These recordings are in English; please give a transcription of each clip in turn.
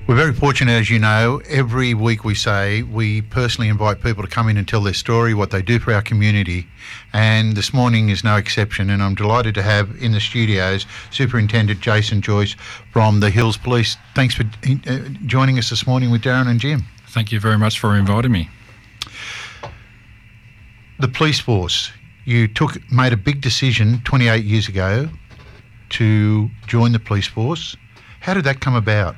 We're very fortunate, as you know. Every week we personally invite people to come in and tell their story, what they do for our community. And this morning is no exception. And I'm delighted to have in the studios Superintendent Jason Joyce from the Hills Police. Thanks for joining us this morning with Darren and Jim. Thank you very much for inviting me. The police force, you made a big decision 28 years ago to join the police force. How did that come about?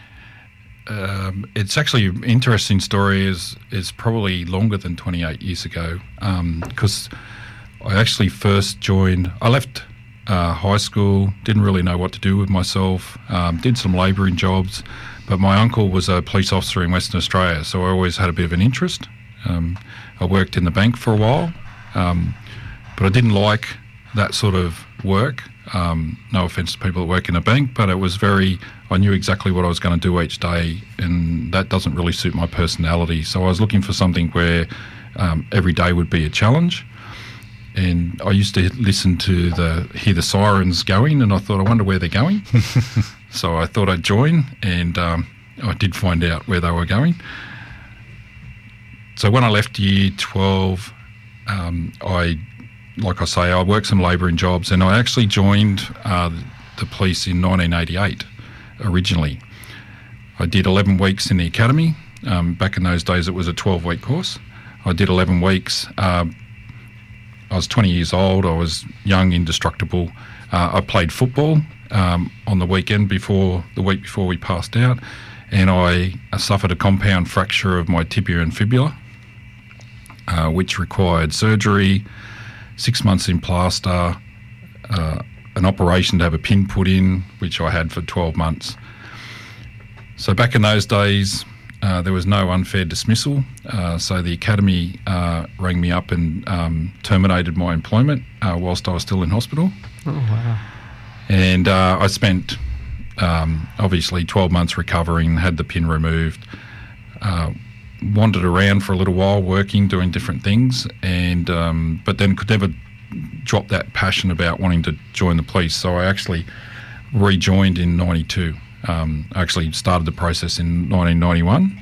It's actually an interesting story. Is probably longer than 28 years ago, because I actually first joined. I left high school, didn't really know what to do with myself, did some labouring jobs, but my uncle was a police officer in Western Australia, so I always had a bit of an interest. I worked in the bank for a while, but I didn't like that sort of work. No offence to people that work in a bank, but it was I knew exactly what I was going to do each day, and that doesn't really suit my personality. So I was looking for something where every day would be a challenge. And I used to listen to hear the sirens going, and I thought, I wonder where they're going. So I thought I'd join, and I did find out where they were going. So when I left year 12, I worked some labouring jobs, and I actually joined the police in 1988 originally. I did 11 weeks in the academy. Back in those days, it was a 12-week course. I did 11 weeks. I was 20 years old. I was young, indestructible. I played football on the week before we passed out, and I suffered a compound fracture of my tibia and fibula, which required surgery, 6 months in plaster, an operation to have a pin put in, which I had for 12 months. So back in those days, there was no unfair dismissal. So the academy rang me up and terminated my employment whilst I was still in hospital. Oh, wow. And I spent, obviously, 12 months recovering, had the pin removed, wandered around for a little while working, doing different things, and but then could never drop that passion about wanting to join the police. So I actually rejoined in 92. I actually started the process in 1991,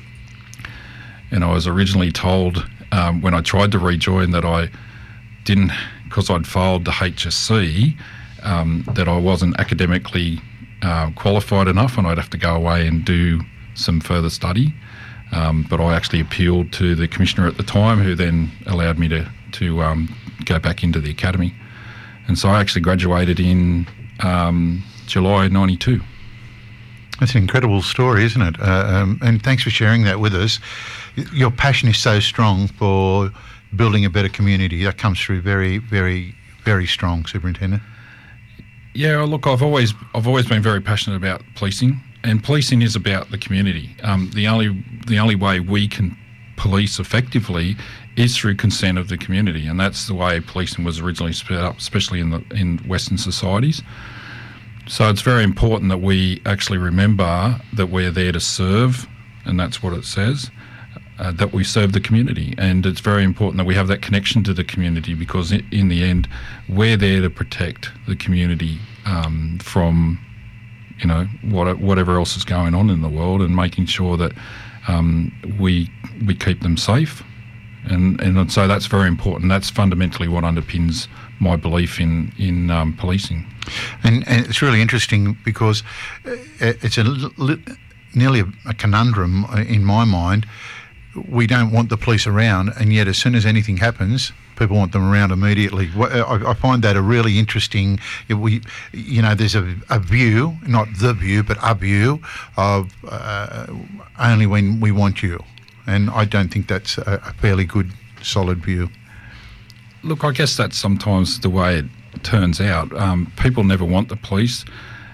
and I was originally told when I tried to rejoin that I didn't, because I'd failed the HSC, that I wasn't academically qualified enough, and I'd have to go away and do some further study. But I actually appealed to the commissioner at the time, who then allowed me to go back into the academy. And so I actually graduated in July 92. That's an incredible story, isn't it? And thanks for sharing that with us. Your passion is so strong for building a better community. That comes through very, very, very strong, Superintendent. Yeah, look, I've always been very passionate about policing. And policing is about the community. The only way we can police effectively is through consent of the community, and that's the way policing was originally set up, especially in Western societies. So it's very important that we actually remember that we're there to serve, and that's what it says, that we serve the community. And it's very important that we have that connection to the community, because in the end, we're there to protect the community from whatever else is going on in the world, and making sure that we keep them safe. And so that's very important. That's fundamentally what underpins my belief in policing. And it's really interesting, because it's nearly a conundrum in my mind. We don't want the police around, and yet as soon as anything happens, people want them around immediately. I find that a really interesting. There's a view, not the view, but a view of only when we want you, and I don't think that's a fairly good, solid view. Look, I guess that's sometimes the way it turns out. People never want the police.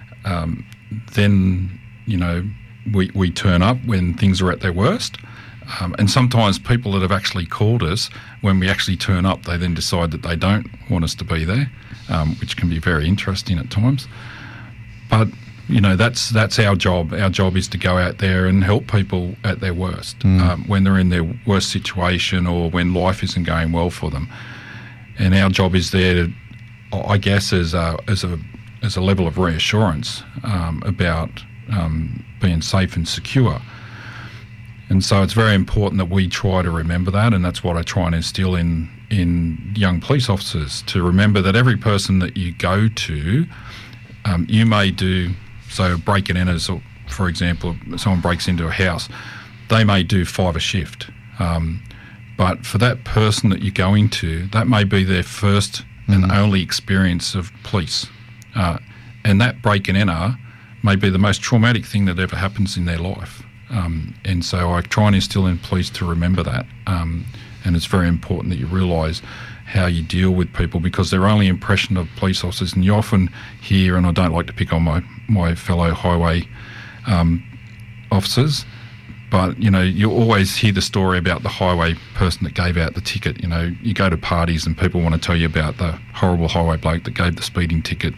Then we turn up when things are at their worst. And sometimes people that have actually called us, when we actually turn up, they then decide that they don't want us to be there, which can be very interesting at times. But, that's our job. Our job is to go out there and help people at their worst, when they're in their worst situation or when life isn't going well for them. And our job is there to, I guess, as a level of reassurance about being safe and secure. And so it's very important that we try to remember that, and that's what I try and instill in young police officers, to remember that every person that you go to, you may do, so break-and-enters, or for example, someone breaks into a house, they may do 5 a shift. But for that person that you're going to, that may be their first and only experience of police. And that break-and-enter may be the most traumatic thing that ever happens in their life. And so I try and instill in police to remember that. And it's very important that you realise how you deal with people, because their only impression of police officers, and you often hear, and I don't like to pick on my fellow highway officers, but, you know, you always hear the story about the highway person that gave out the ticket. You know, you go to parties and people want to tell you about the horrible highway bloke that gave the speeding ticket.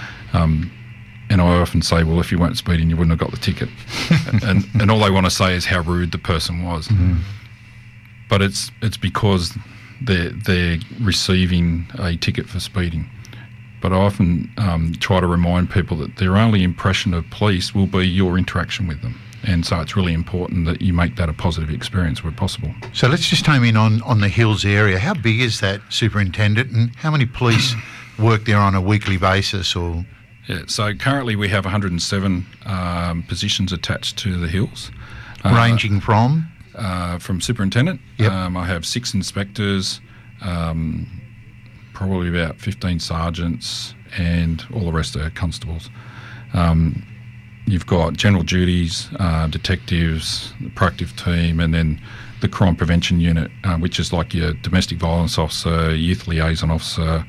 And I often say, well, if you weren't speeding, you wouldn't have got the ticket. and all they want to say is how rude the person was. But it's because they're receiving a ticket for speeding. But I often try to remind people that their only impression of police will be your interaction with them. And so it's really important that you make that a positive experience where possible. So let's just home in on the Hills area. How big is that, Superintendent, and how many police work there on a weekly basis? Or Yeah, so currently we have 107 positions attached to the Hills. Ranging from? From superintendent. Yep. I have 6 inspectors, probably about 15 sergeants, and all the rest are constables. You've got general duties, detectives, the proactive team, and then the crime prevention unit, which is like your domestic violence officer, youth liaison officer,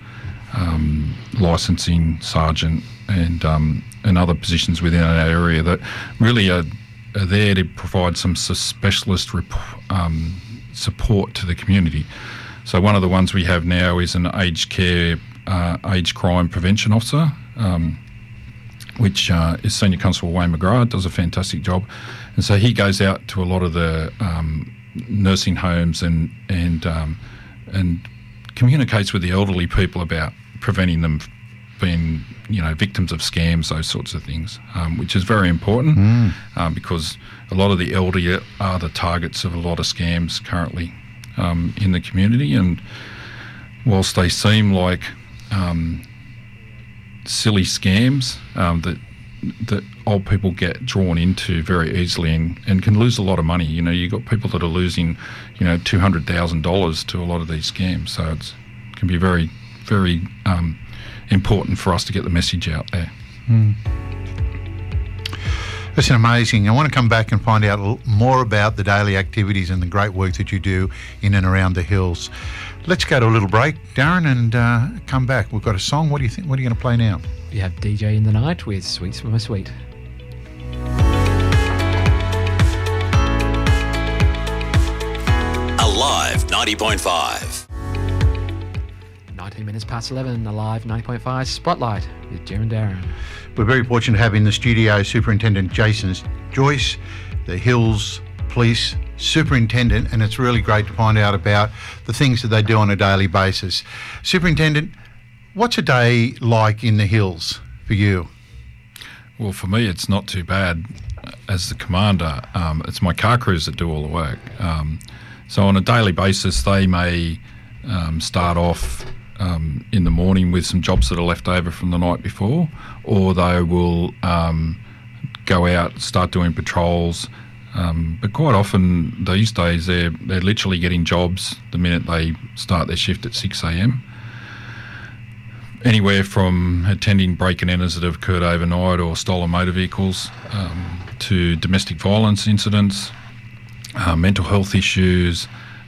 licensing sergeant, and other positions within that area that really are there to provide some specialist support to the community. So one of the ones we have now is an aged crime prevention officer, which is Senior Constable Wayne McGrath, does a fantastic job. And so he goes out to a lot of the nursing homes and communicates with the elderly people about preventing them being, victims of scams, those sorts of things, which is very important because a lot of the elderly are the targets of a lot of scams currently in the community. And whilst they seem like silly scams that old people get drawn into very easily and can lose a lot of money. You've got people that are losing, $200,000 to a lot of these scams. So it can be very, very important for us to get the message out there. That's amazing. I want to come back and find out more about the daily activities and the great work that you do in and around the Hills. Let's go to a little break, Darren, and come back. We've got a song. What do you think? What are you going to play now? We have DJ in the Night with Sweets from a Sweet. Alive 90.5. 19 minutes past 11, Alive 90.5 Spotlight with Darren Darren. We're very fortunate to have in the studio Superintendent Jason Joyce, the Hills Police Superintendent, and it's really great to find out about the things that they do on a daily basis. Superintendent, what's a day like in the Hills for you? Well, for me, it's not too bad. As the commander, it's my car crews that do all the work. So on a daily basis, they may start off in the morning with some jobs that are left over from the night before, or they will go out, start doing patrols. But quite often these days, they're literally getting jobs the minute they start their shift at 6 a.m. Anywhere from attending break-and-enters that have occurred overnight or stolen motor vehicles to domestic violence incidents, mental health issues,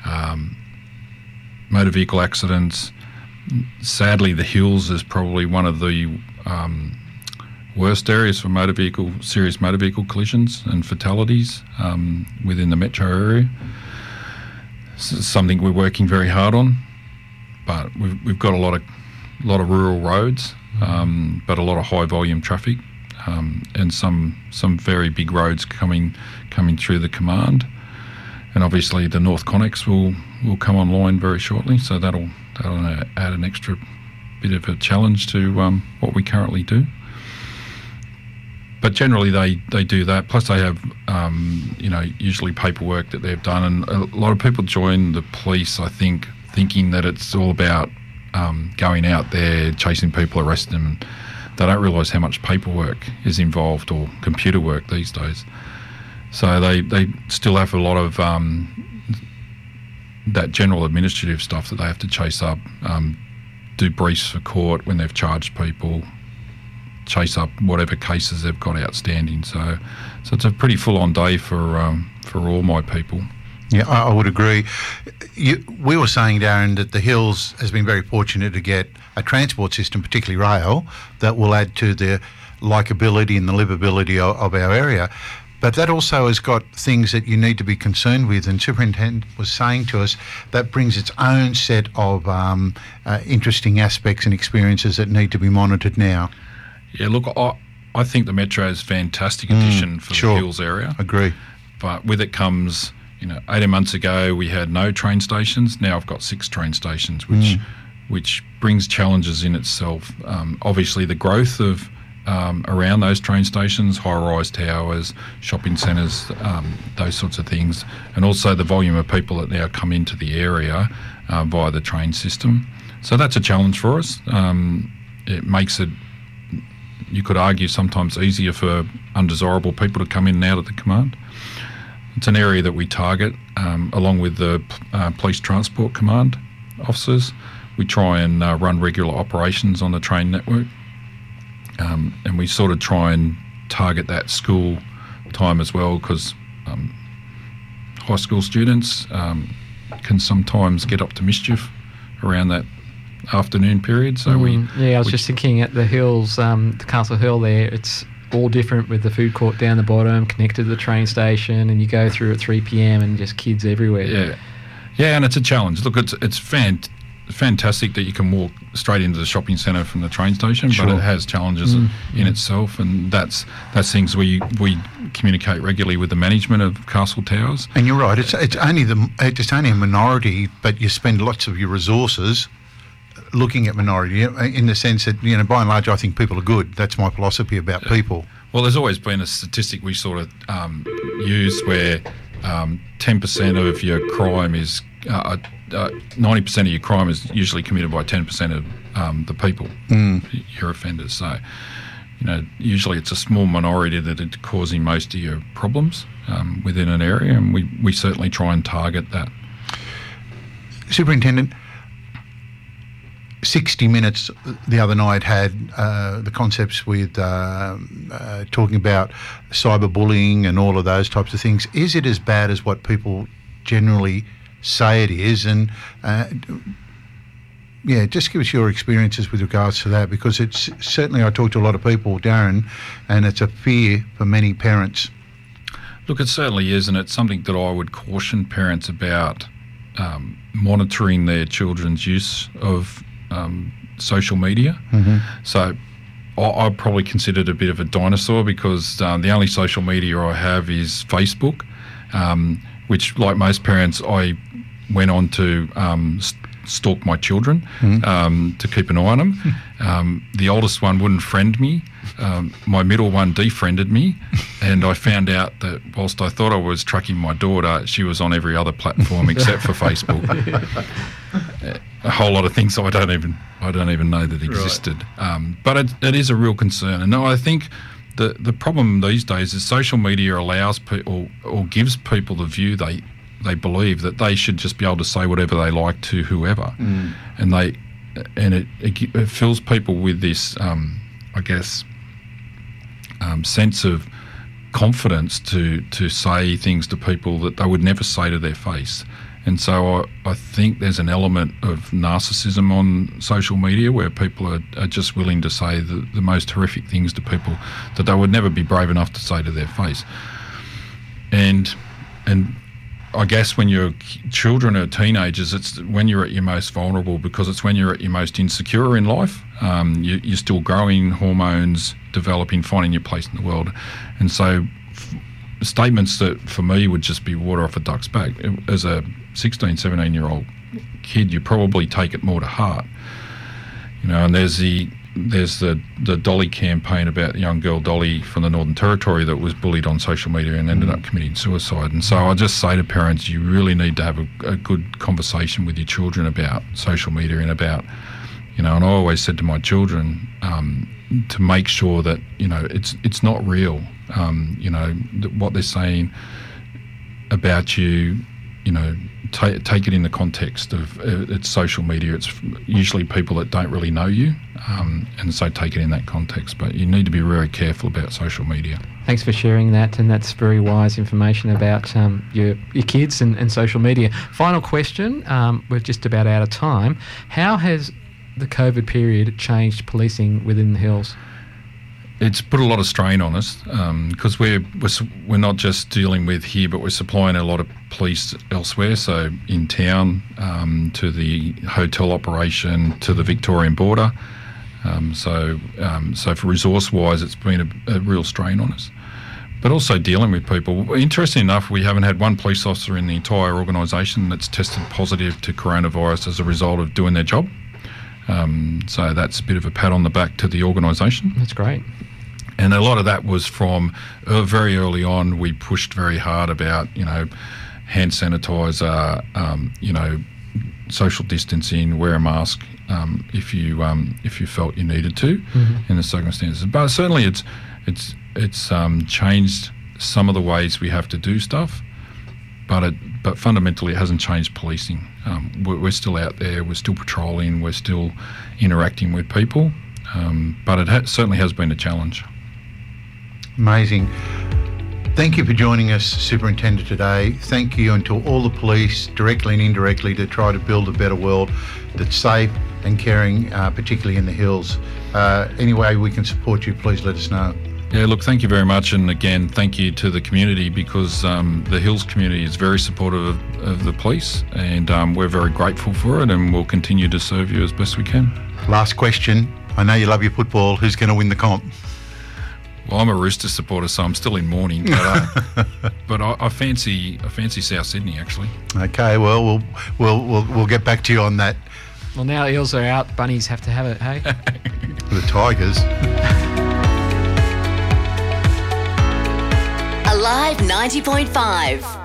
motor vehicle accidents. Sadly, the Hills is probably one of the worst areas for serious motor vehicle collisions and fatalities within the metro area. It's something we're working very hard on, but we've got a lot of rural roads, but a lot of high volume traffic, and some very big roads coming through the command. And obviously the North Connex will come online very shortly, so that'll add an extra bit of a challenge to what we currently do. But generally they do that. Plus they have, usually paperwork that they've done. And a lot of people join the police, I think, thinking that it's all about going out there, chasing people, arresting them. They don't realise how much paperwork is involved, or computer work these days. So they still have a lot of that general administrative stuff that they have to chase up, do briefs for court when they've charged people, chase up whatever cases they've got outstanding. So it's a pretty full-on day for all my people. Yeah, I would agree. We were saying, Darren, that the Hills has been very fortunate to get a transport system, particularly rail, that will add to the likeability and the livability of our area. But that also has got things that you need to be concerned with, and Superintendent was saying to us that brings its own set of interesting aspects and experiences that need to be monitored now. Yeah, look, I think the Metro is a fantastic addition for the Hills area. Agree. But with it comes, 18 months ago we had no train stations. Now I've got 6 train stations, which brings challenges in itself. Obviously the growth of around those train stations, high-rise towers, shopping centres, those sorts of things, and also the volume of people that now come into the area via the train system. So that's a challenge for us. It makes it, you could argue, sometimes easier for undesirable people to come in and out of the command. It's an area that we target, along with the Police Transport Command officers. We try and run regular operations on the train network. And we sort of try and target that school time as well, because high school students can sometimes get up to mischief around that afternoon period. So I was just thinking at the Hills, the Castle Hill there, it's all different with the food court down the bottom, connected to the train station, and you go through at 3 p.m. and just kids everywhere. Yeah, and it's a challenge. Look, it's fantastic that you can walk straight into the shopping centre from the train station, but it has challenges in itself, and that's things we communicate regularly with the management of Castle Towers. And you're right, it's only a minority, but you spend lots of your resources looking at minority, in the sense that, by and large, I think people are good. That's my philosophy about people. Well, there's always been a statistic we sort of use where 10% of your crime is 90% of your crime is usually committed by 10% of the people, your offenders. So, usually it's a small minority that are causing most of your problems within an area, and we certainly try and target that. Superintendent, 60 Minutes the other night had the concepts with talking about cyberbullying and all of those types of things. Is it as bad as what people generally say it is? And just give us your experiences with regards to that, because it's certainly, I talk to a lot of people, Darren, and it's a fear for many parents. Look, it certainly is, and it's something that I would caution parents about, monitoring their children's use of social media. So I probably consider it a bit of a dinosaur, because the only social media I have is Facebook, which, like most parents, I went on to stalk my children to keep an eye on them. The oldest one wouldn't friend me. My middle one defriended me, and I found out that whilst I thought I was tracking my daughter, she was on every other platform except for Facebook. A whole lot of things I don't even know that existed. Right. But it is a real concern, and I think the problem these days is social media allows people, or gives people the view they believe that they should just be able to say whatever they like to whoever, and it fills people with this, sense of confidence to say things to people that they would never say to their face. And so I think there's an element of narcissism on social media where people are just willing to say the most horrific things to people that they would never be brave enough to say to their face. And I guess when your children are teenagers, it's when you're at your most vulnerable, because it's when you're at your most insecure in life. You're still growing, hormones developing, finding your place in the world. And so statements that for me would just be water off a duck's back. As a 16, 17-year-old kid, you probably take it more to heart. And there's the there's the Dolly campaign about the young girl Dolly from the Northern Territory that was bullied on social media and ended up committing suicide. And so I just say to parents, you really need to have a good conversation with your children about social media and about, and I always said to my children to make sure that, it's not real. What they're saying about you, take it in the context of it's social media. It's usually people that don't really know you, and so take it in that context. But you need to be very careful about social media. Thanks for sharing that, and that's very wise information about your kids and social media. Final question, we're just about out of time. How has the COVID period changed policing within the Hills? It's put a lot of strain on us because we're not just dealing with here, but we're supplying a lot of police elsewhere. So in town, to the hotel operation, to the Victorian border. So for resource-wise, it's been a real strain on us. But also dealing with people. Interesting enough, we haven't had one police officer in the entire organisation that's tested positive to coronavirus as a result of doing their job. So that's a bit of a pat on the back to the organisation. That's great. And a lot of that was from very early on. We pushed very hard about, hand sanitizer, social distancing, wear a mask if you felt you needed to in the circumstances. But certainly it's changed some of the ways we have to do stuff. But fundamentally, it hasn't changed policing. We're still out there. We're still patrolling. We're still interacting with people. But it certainly has been a challenge. Amazing. Thank you for joining us, Superintendent, today. Thank you, and to all the police, directly and indirectly, to try to build a better world that's safe and caring, particularly in the Hills. Any way we can support you, please let us know. Yeah, look, thank you very much. And again, thank you to the community, because the Hills community is very supportive of the police, and we're very grateful for it, and we'll continue to serve you as best we can. Last question. I know you love your football. Who's going to win the comp? Well, I'm a Rooster supporter, so I'm still in mourning. But I fancy South Sydney, actually. Okay, well, we'll get back to you on that. Well, now Eels are out, Bunnies have to have it, hey? The Tigers. Alive 90.5.